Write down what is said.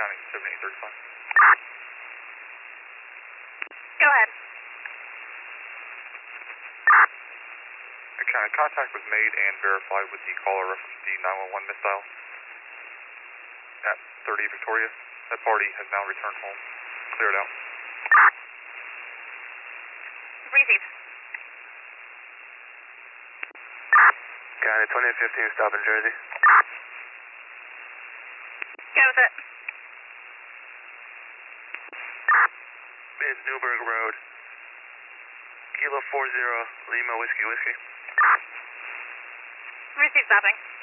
County 7835. Go ahead. County, contact was made and verified with the caller reference the 911 missile at 30 Victoria. That party has now returned home. Cleared out. Received. County 2015, stop in Jersey. Go with it. It's Newburgh Road. Kilo 40, Lima Whiskey Whiskey. Receive stopping.